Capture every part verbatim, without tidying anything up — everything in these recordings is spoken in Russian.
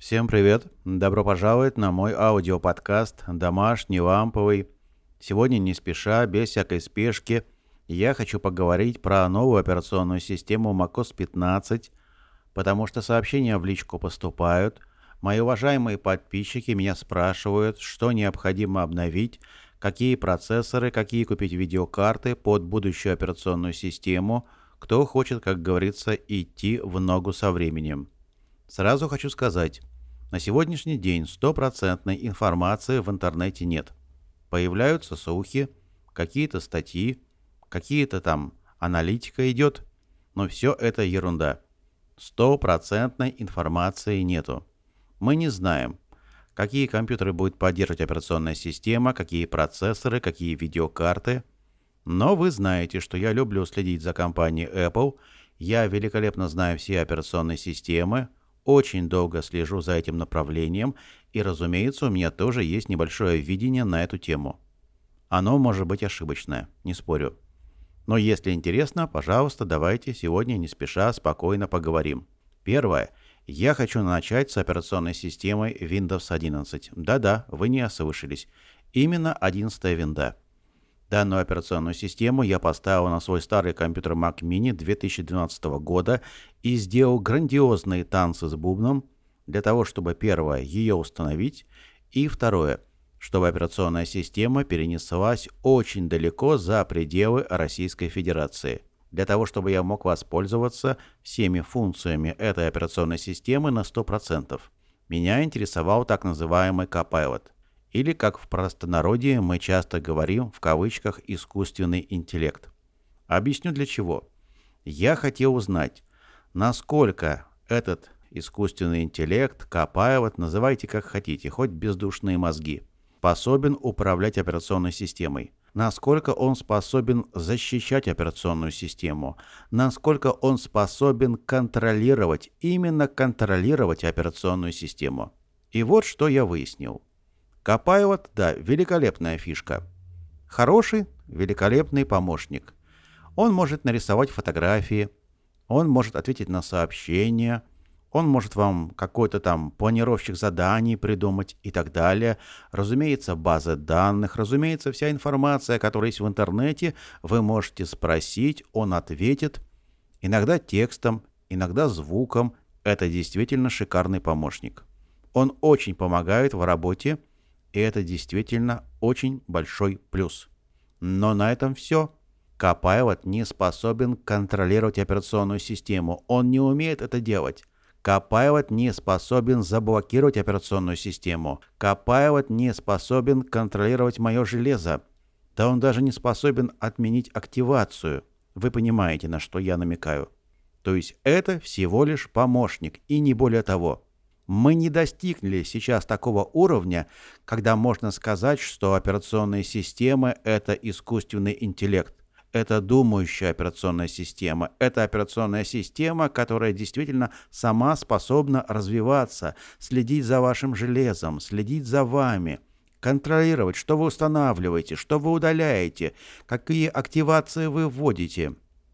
Всем привет! Добро пожаловать на мой аудиоподкаст «Домашний ламповый». Сегодня не спеша, без всякой спешки, я хочу поговорить про новую операционную систему macOS пятнадцать, потому что сообщения в личку поступают. Мои уважаемые подписчики меня спрашивают, что необходимо обновить, какие процессоры, какие купить видеокарты под будущую операционную систему, кто хочет, как говорится, идти в ногу со временем. Сразу хочу сказать, на сегодняшний день стопроцентной информации в интернете нет. Появляются слухи, какие-то статьи, какие-то там аналитика идет, но все это ерунда. Стопроцентной информации нету. Мы не знаем, какие компьютеры будет поддерживать операционная система, какие процессоры, какие видеокарты. Но вы знаете, что я люблю следить за компанией Apple, я великолепно знаю все операционные системы, очень долго слежу за этим направлением, и, разумеется, у меня тоже есть небольшое видение на эту тему. Оно может быть ошибочное, не спорю. Но если интересно, пожалуйста, давайте сегодня не спеша спокойно поговорим. Первое. Я хочу начать с операционной системой Windows одиннадцать. Да-да, вы не ослышались. Именно одиннадцатая винда. Данную операционную систему я поставил на свой старый компьютер Mac Mini две тысячи двенадцатого года и сделал грандиозные танцы с бубном для того, чтобы, первое, ее установить, и второе, чтобы операционная система перенеслась очень далеко за пределы Российской Федерации, для того, чтобы я мог воспользоваться всеми функциями этой операционной системы на сто процентов. Меня интересовал так называемый Copilot. Или, как в простонародье мы часто говорим, в кавычках, искусственный интеллект. Объясню для чего. Я хотел узнать, насколько этот искусственный интеллект, Copilot, называйте как хотите, хоть бездушные мозги, способен управлять операционной системой. Насколько он способен защищать операционную систему. Насколько он способен контролировать, именно контролировать операционную систему. И вот что я выяснил. Copilot, да, великолепная фишка. Хороший, великолепный помощник. Он может нарисовать фотографии, он может ответить на сообщения, он может вам какой-то там планировщик заданий придумать и так далее. Разумеется, базы данных, разумеется, вся информация, которая есть в интернете, вы можете спросить, он ответит. Иногда текстом, иногда звуком. Это действительно шикарный помощник. Он очень помогает в работе. И это действительно очень большой плюс. Но на этом все. Copilot не способен контролировать операционную систему. Он не умеет это делать. Copilot не способен заблокировать операционную систему. Copilot не способен контролировать мое железо. Да он даже не способен отменить активацию. Вы понимаете, на что я намекаю. То есть это всего лишь помощник, и не более того. Мы не достигли сейчас такого уровня, когда можно сказать, что операционные системы – это искусственный интеллект. Это думающая операционная система. Это операционная система, которая действительно сама способна развиваться, следить за вашим железом, следить за вами, контролировать, что вы устанавливаете, что вы удаляете, какие активации вы вводите.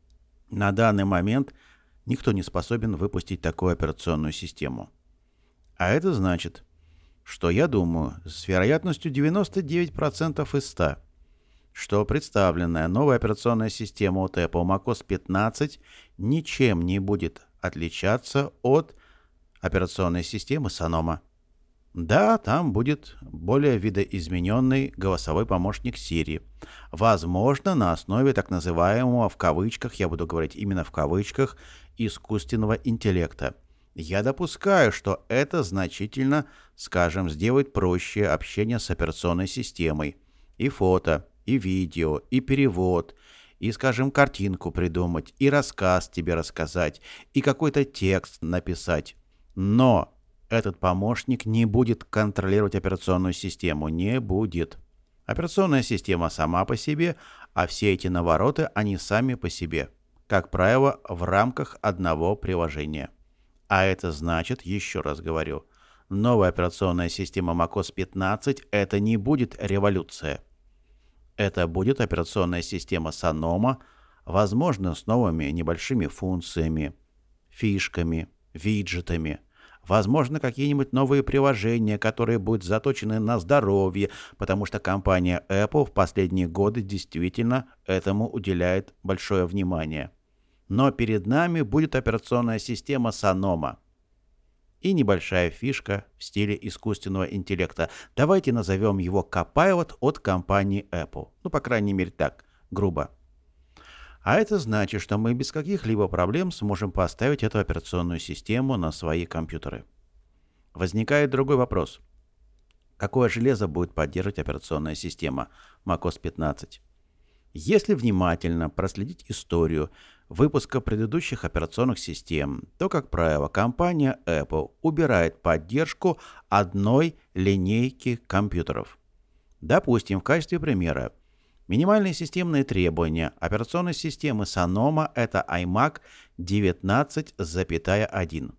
На данный момент никто не способен выпустить такую операционную систему. А это значит, что я думаю, с вероятностью девяносто девять процентов из ста, что представленная новая операционная система от Apple macOS пятнадцать ничем не будет отличаться от операционной системы Sonoma. Да, там будет более видоизмененный голосовой помощник Siri. Возможно, на основе так называемого, в кавычках, я буду говорить именно в кавычках, искусственного интеллекта. Я допускаю, что это значительно, скажем, сделает проще общение с операционной системой. И фото, и видео, и перевод, и, скажем, картинку придумать, и рассказ тебе рассказать, и какой-то текст написать. Но этот помощник не будет контролировать операционную систему, не будет. Операционная система сама по себе, а все эти навороты, они сами по себе. Как правило, в рамках одного приложения. А это значит, еще раз говорю, новая операционная система macOS пятнадцать – это не будет революция. Это будет операционная система Sonoma, возможно, с новыми небольшими функциями, фишками, виджетами. Возможно, какие-нибудь новые приложения, которые будут заточены на здоровье, потому что компания Apple в последние годы действительно этому уделяет большое внимание. Но перед нами будет операционная система Sonoma. И небольшая фишка в стиле искусственного интеллекта. Давайте назовем его Copilot от компании Apple. Ну, по крайней мере, так, грубо. А это значит, что мы без каких-либо проблем сможем поставить эту операционную систему на свои компьютеры. Возникает другой вопрос. Какое железо будет поддерживать операционная система macOS пятнадцать? Если внимательно проследить историю выпуска предыдущих операционных систем, то, как правило, компания Apple убирает поддержку одной линейки компьютеров. Допустим, в качестве примера, минимальные системные требования операционной системы Sonoma – это iMac девятнадцать один.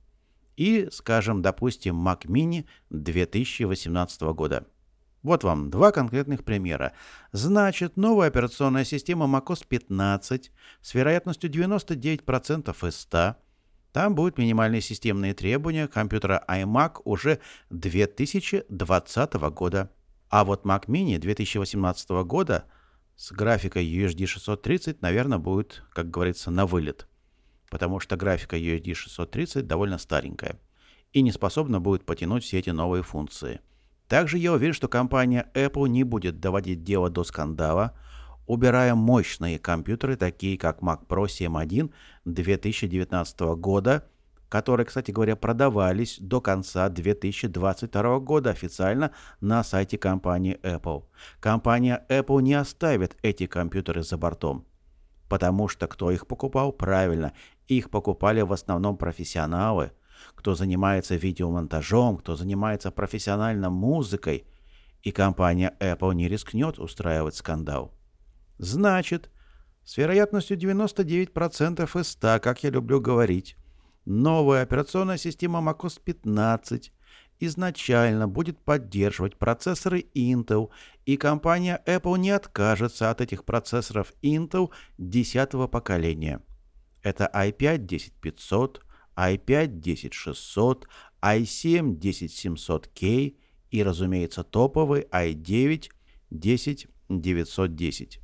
И, скажем, допустим, Mac Mini две тысячи восемнадцатого года. Вот вам два конкретных примера. Значит, новая операционная система macOS пятнадцать с вероятностью девяносто девять процентов из ста. Там будут минимальные системные требования компьютера iMac уже две тысячи двадцатого года. А вот Mac Mini две тысячи восемнадцатого года с графикой ю эс ди шестьсот тридцать, наверное, будет, как говорится, на вылет. Потому что графика ю эс ди шестьсот тридцать довольно старенькая и не способна будет потянуть все эти новые функции. Также я уверен, что компания Apple не будет доводить дело до скандала, убирая мощные компьютеры, такие как Mac Pro семь один две тысячи девятнадцатого года, которые, кстати говоря, продавались до конца две тысячи двадцать второго года официально на сайте компании Apple. Компания Apple не оставит эти компьютеры за бортом. Потому что кто их покупал? Правильно, их покупали в основном профессионалы, кто занимается видеомонтажом, кто занимается профессионально музыкой, и компания Apple не рискнет устраивать скандал. Значит, с вероятностью девяносто девять процентов из ста, как я люблю говорить, новая операционная система macOS пятнадцать изначально будет поддерживать процессоры Intel, и компания Apple не откажется от этих процессоров Intel десятого поколения. Это ай пять десять пятьсот, ай пять десять шестьсот, ай семь десять семьсот кей и, разумеется, топовый ай девять десять девятьсот десять.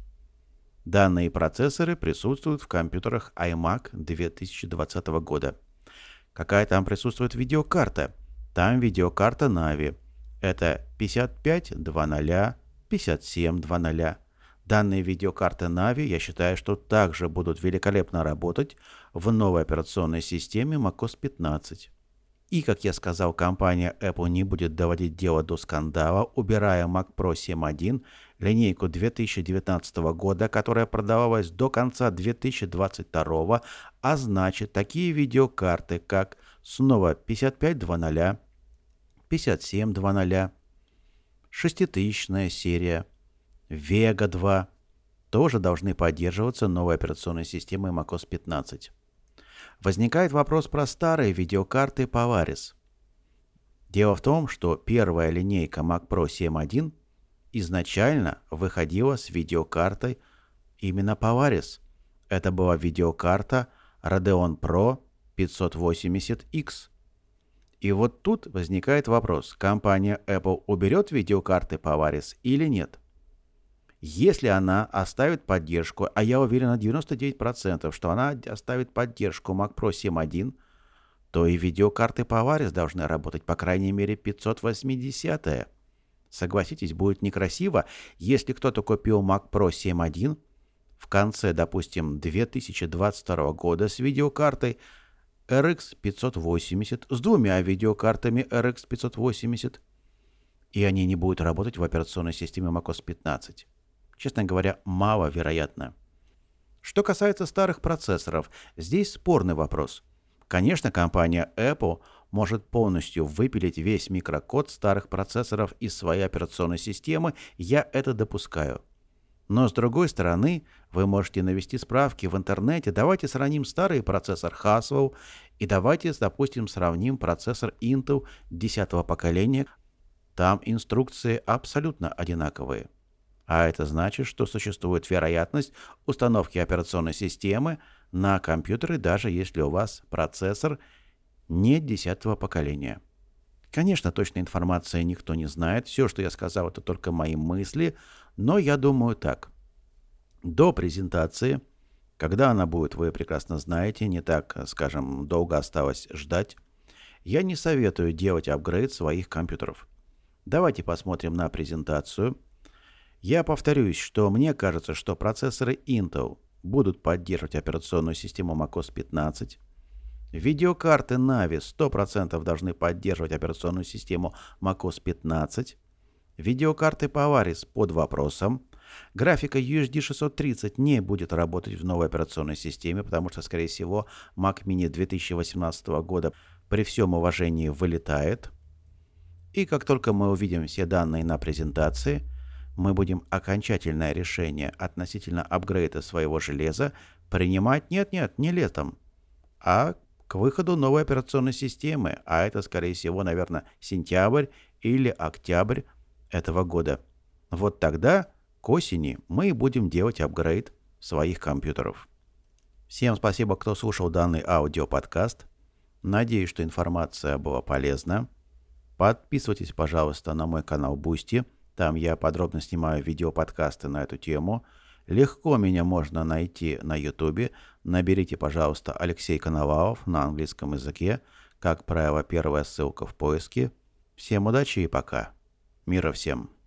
Данные процессоры присутствуют в компьютерах iMac две тысячи двадцатого года. Какая там присутствует видеокарта? Там видеокарта Navi. Это пятьдесят пять двадцать, пятьдесят семь двадцать. Данные видеокарты Navi, я считаю, что также будут великолепно работать в новой операционной системе macOS пятнадцать. И, как я сказал, компания Apple не будет доводить дело до скандала, убирая Mac Pro семь один, линейку две тысячи девятнадцатого года, которая продавалась до конца две тысячи двадцать второго, а значит, такие видеокарты, как снова пятьдесят пять двадцать, пятьдесят семь двадцать, шеститысячная серия, Vega два, тоже должны поддерживаться новой операционной системой macOS пятнадцать. Возникает вопрос про старые видеокарты Polaris. Дело в том, что первая линейка Mac Pro семь один изначально выходила с видеокартой именно Polaris. Это была видеокарта Radeon Pro пятьсот восемьдесят икс. И вот тут возникает вопрос, компания Apple уберет видеокарты Polaris или нет? Если она оставит поддержку, а я уверен на девяносто девять процентов, что она оставит поддержку Mac Pro семь один, то и видеокарты Polaris должны работать, по крайней мере, пятьсот восьмидесятая. Согласитесь, будет некрасиво, если кто-то купил Mac Pro семь один в конце, допустим, две тысячи двадцать второго года с видеокартой эр икс пятьсот восемьдесят, с двумя видеокартами эр икс пятьсот восемьдесят, и они не будут работать в операционной системе macOS пятнадцать. Честно говоря, маловероятно. Что касается старых процессоров, здесь спорный вопрос. Конечно, компания Apple может полностью выпилить весь микрокод старых процессоров из своей операционной системы, я это допускаю. Но с другой стороны, вы можете навести справки в интернете, давайте сравним старый процессор Haswell и давайте, допустим, сравним процессор Intel десятого поколения. Там инструкции абсолютно одинаковые. А это значит, что существует вероятность установки операционной системы на компьютеры, даже если у вас процессор не десятого поколения. Конечно, точной информации никто не знает. Все, что я сказал, это только мои мысли. Но я думаю так. До презентации, когда она будет, вы прекрасно знаете, не так, скажем, долго осталось ждать, я не советую делать апгрейд своих компьютеров. Давайте посмотрим на презентацию. Я повторюсь, что мне кажется, что процессоры Intel будут поддерживать операционную систему macOS пятнадцать. Видеокарты Navi сто процентов должны поддерживать операционную систему macOS пятнадцать. Видеокарты Polaris под вопросом. Графика ю эйч ди шестьсот тридцать не будет работать в новой операционной системе, потому что, скорее всего, Mac Mini две тысячи восемнадцатого года при всем уважении вылетает. И как только мы увидим все данные на презентации, мы будем окончательное решение относительно апгрейда своего железа принимать нет-нет, не летом, а к выходу новой операционной системы, а это, скорее всего, наверное, сентябрь или октябрь этого года. Вот тогда, к осени, мы будем делать апгрейд своих компьютеров. Всем спасибо, кто слушал данный аудиоподкаст. Надеюсь, что информация была полезна. Подписывайтесь, пожалуйста, на мой канал Boosty. Там я подробно снимаю видеоподкасты на эту тему. Легко меня можно найти на YouTube. Наберите, пожалуйста, Алексей Коновалов на английском языке. Как правило, первая ссылка в поиске. Всем удачи и пока. Мира всем.